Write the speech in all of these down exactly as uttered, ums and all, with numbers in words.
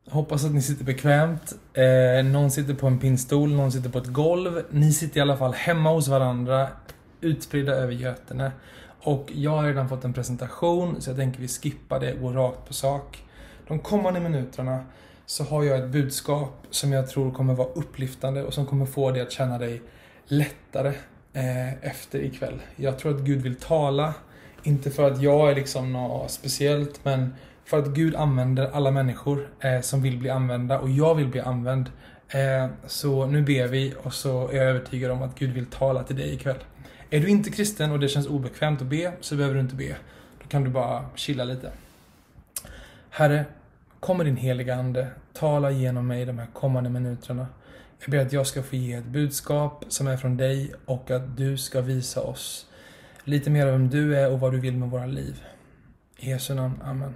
Hoppas att ni sitter bekvämt. Eh, någon sitter på en pinnstol, någon sitter på ett golv. Ni sitter i alla fall hemma hos varandra, utspridda över Götene. Och jag har redan fått en presentation, så jag tänker vi skippar det och går rakt på sak. De kommande minuterna så har jag ett budskap som jag tror kommer vara upplyftande och som kommer få dig att känna dig lättare eh, efter ikväll. Jag tror att Gud vill tala, inte för att jag är liksom något speciellt, men för att Gud använder alla människor eh, som vill bli använda, och jag vill bli använd. Eh, så nu ber vi, och så är jag övertygad om att Gud vill tala till dig ikväll. Är du inte kristen och det känns obekvämt att be, så behöver du inte be. Då kan du bara chilla lite. Herre, kommer din heliga ande, tala genom mig de här kommande minuterna. Jag ber att jag ska få ge ett budskap som är från dig, och att du ska visa oss lite mer om vem du är och vad du vill med våra liv. I Jesu namn, amen.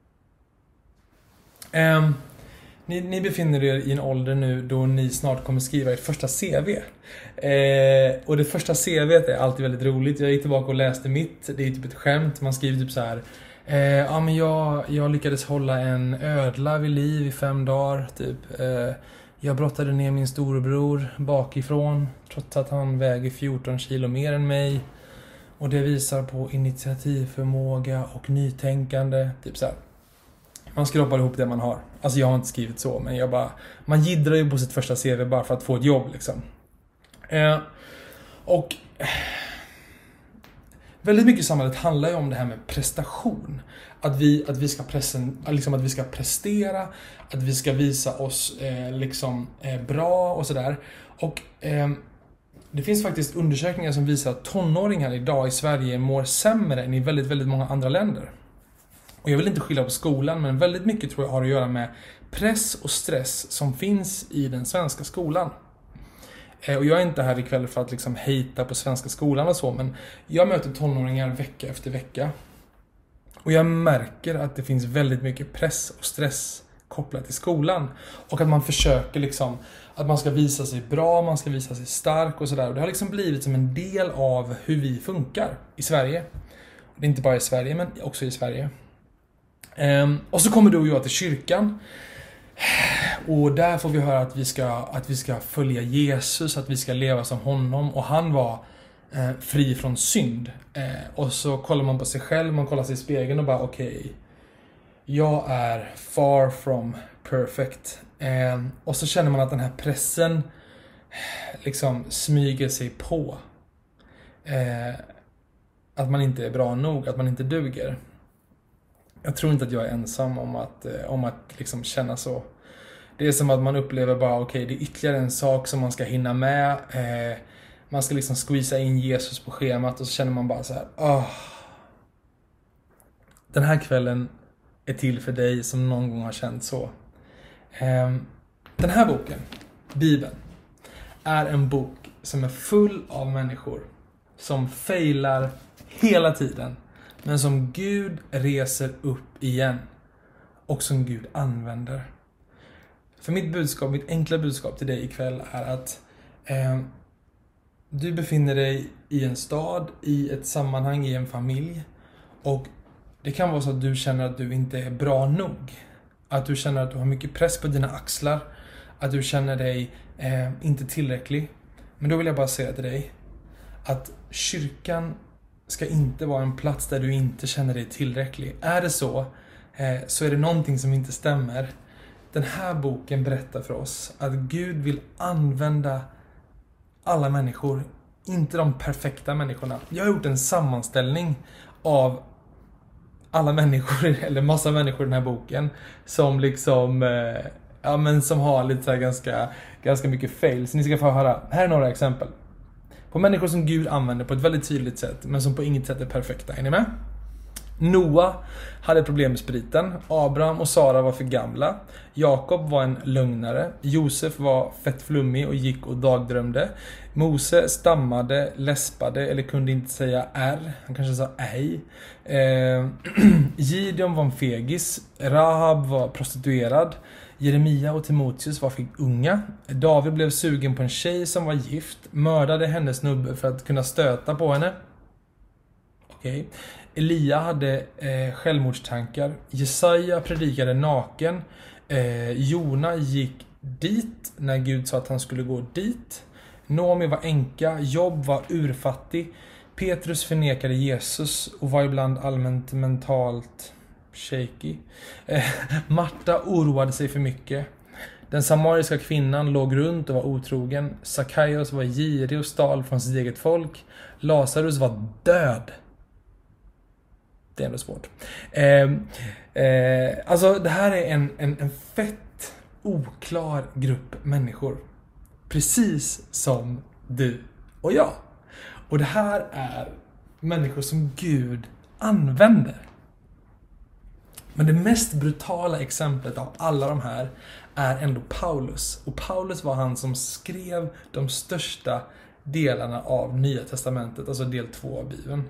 Um, ni, ni befinner er i en ålder nu då ni snart kommer skriva ert första C V. Eh, och det första C V:t är alltid väldigt roligt. Jag gick tillbaka och läste mitt. Det är typ ett skämt. Man skriver typ så här. Eh, ja, men jag, jag lyckades hålla en ödla vid liv i fem dagar. Typ. Eh, jag brottade ner min storebror bakifrån, trots att han väger fjorton kilo mer än mig. Och det visar på initiativförmåga och nytänkande. Typ så här. Man skrapar ihop det man har. Alltså jag har inte skrivit så, men jag bara... Man jiddrar ju på sitt första C V bara för att få ett jobb liksom. Eh, och... Väldigt mycket i samhället handlar ju om det här med prestation. Att vi, att vi, ska, presen, liksom att vi ska prestera. Att vi ska visa oss eh, liksom eh, bra och sådär. Och... Eh, det finns faktiskt undersökningar som visar att tonåringar idag i Sverige mår sämre än i väldigt, väldigt många andra länder. Och jag vill inte skylla på skolan, men väldigt mycket tror jag har att göra med press och stress som finns i den svenska skolan. Och jag är inte här ikväll för att liksom hejta på svenska skolan och så, men jag möter tonåringar vecka efter vecka. Och jag märker att det finns väldigt mycket press och stress kopplat till skolan. Och att man försöker liksom, att man ska visa sig bra, man ska visa sig stark och sådär. Och det har liksom blivit som en del av hur vi funkar i Sverige. Det är inte bara i Sverige, men också i Sverige. Um, och så kommer du och jag till kyrkan. Och där får vi höra att vi ska, att vi ska följa Jesus, att vi ska leva som honom. Och han var eh, fri från synd. Eh, och så kollar man på sig själv, man kollar sig i spegeln och bara okej. Okay, jag är far from perfect. Eh, och så känner man att den här pressen liksom smyger sig på. Eh, att man inte är bra nog, att man inte duger. Jag tror inte att jag är ensam om att, om att liksom känna så. Det är som att man upplever bara, okej, okay, det är ytterligare en sak som man ska hinna med. Eh, man ska liksom squeeza in Jesus på schemat, och så känner man bara så här. Oh. Den här kvällen är till för dig som någon gång har känt så. Eh, den här boken, Bibeln, är en bok som är full av människor som failar hela tiden. Men som Gud reser upp igen. Och som Gud använder. För mitt budskap, mitt enkla budskap till dig ikväll är att eh, du befinner dig i en stad, i ett sammanhang, i en familj. Och det kan vara så att du känner att du inte är bra nog. Att du känner att du har mycket press på dina axlar. Att du känner dig eh, inte tillräcklig. Men då vill jag bara säga till dig att kyrkan ska inte vara en plats där du inte känner dig tillräcklig. Är det så, eh, så är det någonting som inte stämmer. Den här boken berättar för oss att Gud vill använda alla människor, inte de perfekta människorna. Jag har gjort en sammanställning av alla människor, eller massa människor i den här boken, som liksom, eh, ja men som har lite så här ganska, ganska mycket fail. Så ni ska få höra, här är några exempel. På människor som Gud använder på ett väldigt tydligt sätt, men som på inget sätt är perfekta. Är ni med? Noah hade problem med spriten. Abraham och Sara var för gamla. Jakob var en lögnare. Josef var fett flummig och gick och dagdrömde. Mose stammade, läspade eller kunde inte säga R. Han kanske sa ej. Eh, Gideon var en fegis. Rahab var prostituerad. Jeremia och Timoteus var för unga. David blev sugen på en tjej som var gift. Mördade hennes snubbe för att kunna stöta på henne. Okej. Okay. Elia hade eh, självmordstankar. Jesaja predikade naken. Eh, Jona gick dit när Gud sa att han skulle gå dit. Noomi var änka, Job var urfattig. Petrus förnekade Jesus och var ibland allmänt mentalt shaky. Eh, Marta oroade sig för mycket. Den samariska kvinnan låg runt och var otrogen. Sackaios var girig och stal från sitt eget folk. Lazarus var död. Det är ändå svårt. Eh, eh, alltså det här är en, en, en fett oklar grupp människor. Precis som du och jag. Och det här är människor som Gud använder. Men det mest brutala exemplet av alla de här är ändå Paulus. Och Paulus var han som skrev de största delarna av Nya Testamentet, alltså del två av Bibeln.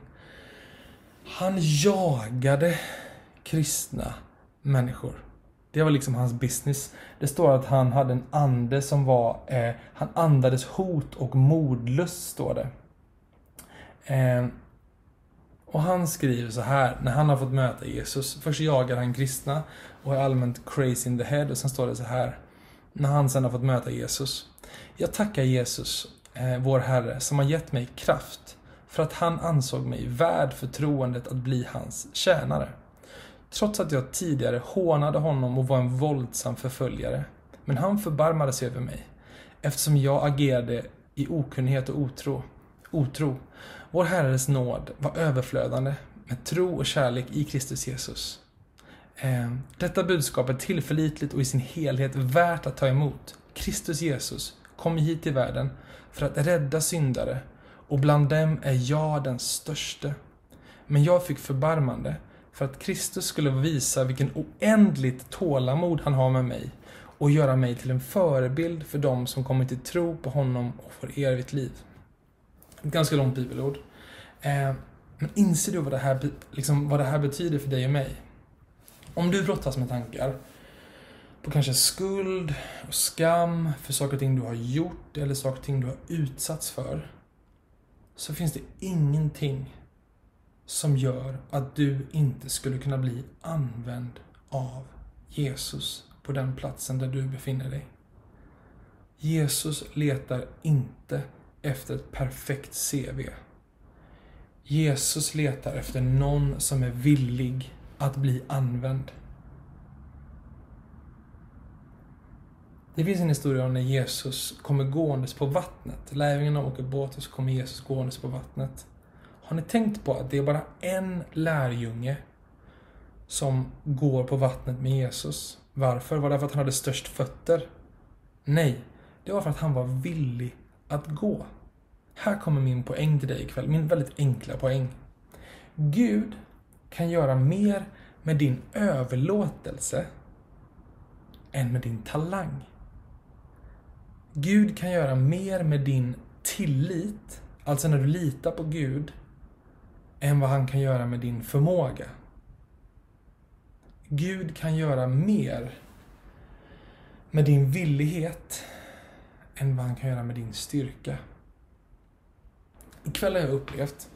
Han jagade kristna människor. Det var liksom hans business. Det står att han hade en ande som var, eh, han andades hot och mordlust, står det. Eh, och han skriver så här, när han har fått möta Jesus. Först jagar han kristna och är allmänt crazy in the head. Och sen står det så här, när han sen har fått möta Jesus. Jag tackar Jesus, eh, vår Herre, som har gett mig kraft. För att han ansåg mig värd förtroendet att bli hans tjänare. Trots att jag tidigare hånade honom och var en våldsam förföljare. Men han förbarmade sig över mig. Eftersom jag agerade i okunnighet och otro. otro. Vår Herres nåd var överflödande med tro och kärlek i Kristus Jesus. Detta budskap är tillförlitligt och i sin helhet värt att ta emot. Kristus Jesus kom hit till världen för att rädda syndare. Och bland dem är jag den störste. Men jag fick förbarmande för att Kristus skulle visa vilken oändligt tålamod han har med mig och göra mig till en förebild för dem som kommer till tro på honom och får evigt liv. Ett ganska långt bibelord. Eh, men inser du vad det, här, liksom, vad det här betyder för dig och mig? Om du brottas med tankar på kanske skuld och skam för saker och ting du har gjort eller saker och ting du har utsatts för, så finns det ingenting som gör att du inte skulle kunna bli använd av Jesus på den platsen där du befinner dig. Jesus letar inte efter ett perfekt C V. Jesus letar efter någon som är villig att bli använd. Det finns en historia om när Jesus kommer gåendes på vattnet. Lärjungarna åker båt och så kommer Jesus gåendes på vattnet. Har ni tänkt på att det är bara en lärjunge som går på vattnet med Jesus? Varför? Var det för att han hade störst fötter? Nej, det var för att han var villig att gå. Här kommer min poäng till dig ikväll. Min väldigt enkla poäng. Gud kan göra mer med din överlåtelse än med din talang. Gud kan göra mer med din tillit, alltså när du litar på Gud, än vad han kan göra med din förmåga. Gud kan göra mer med din villighet än vad han kan göra med din styrka. Ikväll har jag upplevt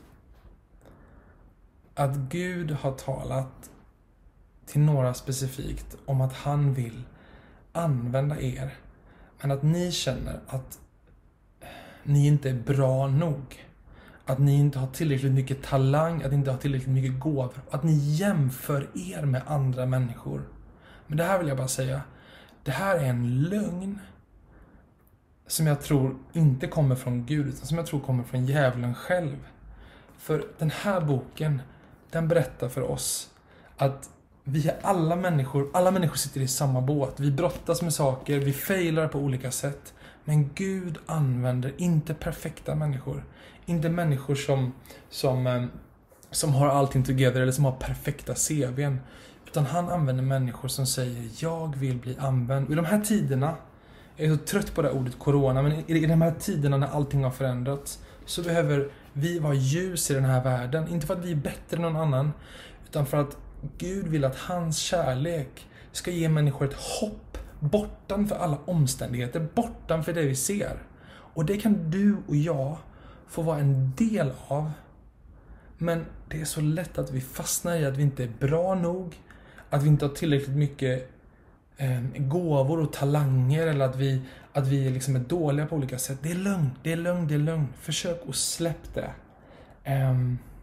att Gud har talat till några specifikt om att han vill använda er, men att ni känner att ni inte är bra nog. Att ni inte har tillräckligt mycket talang, att ni inte har tillräckligt mycket gåvor. Att ni jämför er med andra människor. Men det här vill jag bara säga. Det här är en lögn som jag tror inte kommer från Gud, utan som jag tror kommer från djävulen själv. För den här boken, den berättar för oss att vi är alla människor, alla människor sitter i samma båt. Vi brottas med saker, vi failar på olika sätt. Men Gud använder inte perfekta människor. Inte människor som, som, som har allting together eller som har perfekta C V:n. Utan han använder människor som säger, jag vill bli använd. Och i de här tiderna, jag är så trött på det ordet corona, men i, i de här tiderna när allting har förändrats, så behöver vi vara ljus i den här världen. Inte för att vi är bättre än någon annan, utan för att Gud vill att hans kärlek ska ge människor ett hopp bortan för alla omständigheter, bortan för det vi ser. Och det kan du och jag få vara en del av. Men det är så lätt att vi fastnar i att vi inte är bra nog, att vi inte har tillräckligt mycket eh, gåvor och talanger eller att vi, att vi liksom är dåliga på olika sätt. Det är lugnt, det är lugnt, det är lugnt. Försök att släpp det. Eh,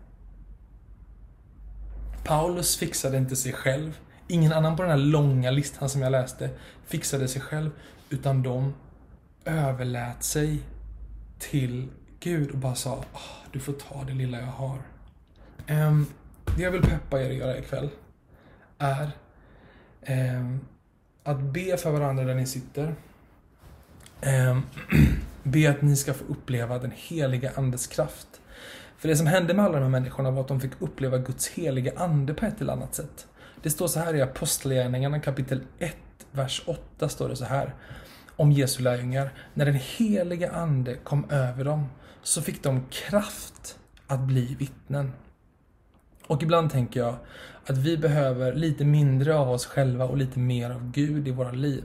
Paulus fixade inte sig själv. Ingen annan på den här långa listan som jag läste fixade sig själv, utan de överlät sig till Gud och bara sa, oh, du får ta det lilla jag har. Um, det jag vill peppa er att göra ikväll är um, att be för varandra där ni sitter. Um, be att ni ska få uppleva den heliga andes kraft. För det som hände med alla de här människorna var att de fick uppleva Guds heliga ande på ett eller annat sätt. Det står så här i Apostlagärningarna kapitel ett, vers åtta står det så här. Om Jesu lärjungar. När den heliga ande kom över dem så fick de kraft att bli vittnen. Och ibland tänker jag att vi behöver lite mindre av oss själva och lite mer av Gud i våra liv.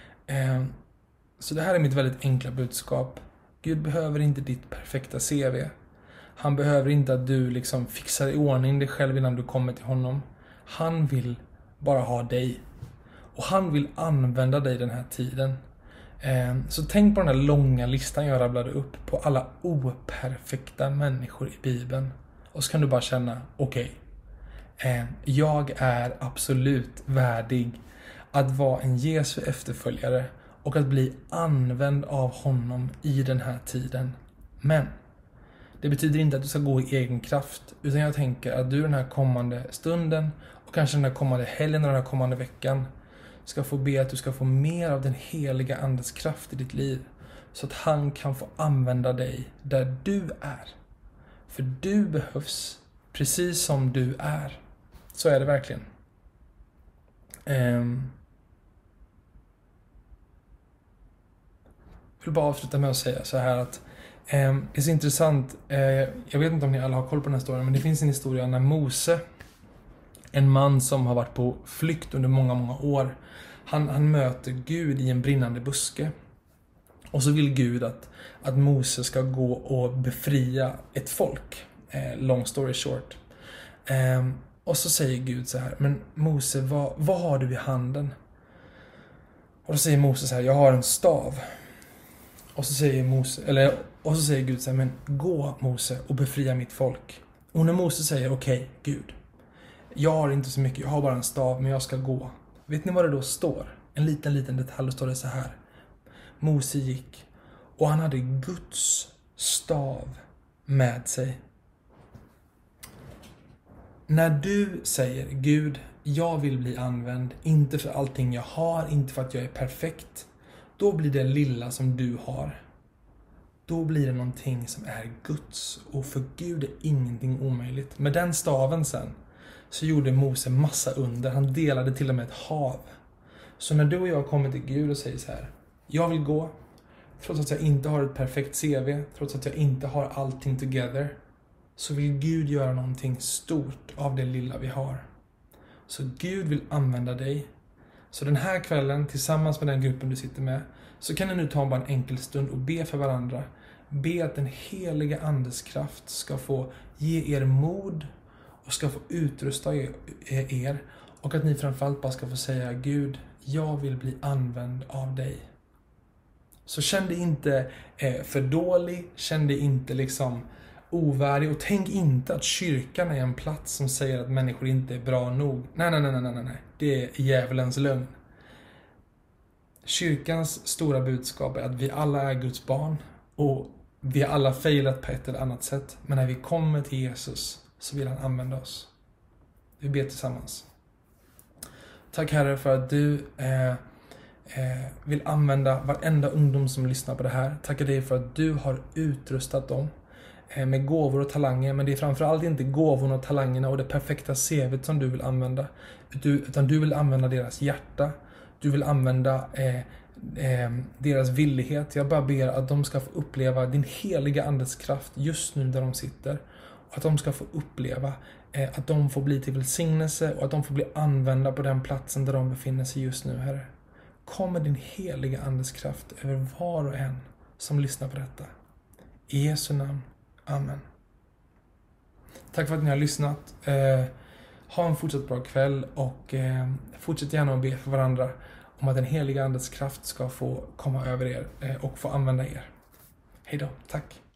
Så det här är mitt väldigt enkla budskap. Gud behöver inte ditt perfekta C V. Han behöver inte att du liksom fixar i ordning dig själv innan du kommer till honom. Han vill bara ha dig. Och han vill använda dig den här tiden. Så tänk på den här långa listan jag rabblade upp på alla operfekta människor i Bibeln. Och så kan du bara känna, okej. Okay, jag är absolut värdig att vara en Jesu efterföljare och att bli använd av honom i den här tiden. Men det betyder inte att du ska gå i egen kraft, utan jag tänker att du den här kommande stunden och kanske den här kommande helgen och den här kommande veckan ska få be att du ska få mer av den heliga andes kraft i ditt liv, så att han kan få använda dig där du är. För du behövs precis som du är. Så är det verkligen. Um, jag vill bara avsluta med att säga så här att um, det är så intressant. Uh, jag vet inte om ni alla har koll på den här historien, men det finns en historia när Mose, en man som har varit på flykt under många, många år, han, han möter Gud i en brinnande buske. Och så vill Gud att, att Mose ska gå och befria ett folk. Eh, long story short. Eh, och så säger Gud så här, men Mose, vad, vad har du i handen? Och då säger Mose så här, jag har en stav. Och så säger Mose, eller, och så säger Gud så här, men gå Mose och befria mitt folk. Och när Mose säger, okej okay, Gud, jag har inte så mycket, jag har bara en stav, men jag ska gå. Vet ni vad det då står? En liten, liten detalj, då står det så här. Mose gick och han hade Guds stav med sig. När du säger, Gud, jag vill bli använd, inte för allting jag har, inte för att jag är perfekt, då blir det lilla som du har. Då blir det någonting som är Guds, och för Gud är ingenting omöjligt. Med den staven sen så gjorde Mose massa under. Han delade till och med ett hav. Så när du och jag kommer till Gud och säger så här, jag vill gå, trots att jag inte har ett perfekt C V, trots att jag inte har allting together, så vill Gud göra någonting stort av det lilla vi har. Så Gud vill använda dig. Så den här kvällen, tillsammans med den gruppen du sitter med, så kan ni nu ta bara en enkel stund och be för varandra. Be att den heliga andes kraft ska få ge er mod och ska få utrusta er. Och att ni framförallt bara ska få säga, Gud, jag vill bli använd av dig. Så känn dig inte eh, för dålig, känn dig inte liksom ovärdig, och tänk inte att kyrkan är en plats som säger att människor inte är bra nog. Nej, nej, nej, nej, nej, nej. Det är djävulens lögn. Kyrkans stora budskap är att vi alla är Guds barn och vi har alla failat på ett eller annat sätt. Men när vi kommer till Jesus så vill han använda oss. Vi ber tillsammans. Tack Herre för att du eh, eh, vill använda varenda ungdom som lyssnar på det här. Tackar dig för att du har utrustat dem eh, med gåvor och talanger. Men det är framförallt inte gåvorna och talangerna och det perfekta C V:t som du vill använda. Utan du vill använda deras hjärta. Du vill använda eh, eh, deras villighet. Jag bara ber att de ska få uppleva din heliga andes kraft just nu där de sitter. Och att de ska få uppleva eh, att de får bli till välsignelse och att de får bli använda på den platsen där de befinner sig just nu, Herre. Kom med din heliga andes kraft över var och en som lyssnar på detta. I Jesu namn. Amen. Tack för att ni har lyssnat. Eh, ha en fortsatt bra kväll och eh, fortsätt gärna att be för varandra. om att den heliga andes kraft ska få komma över er och få använda er. Hej då, tack!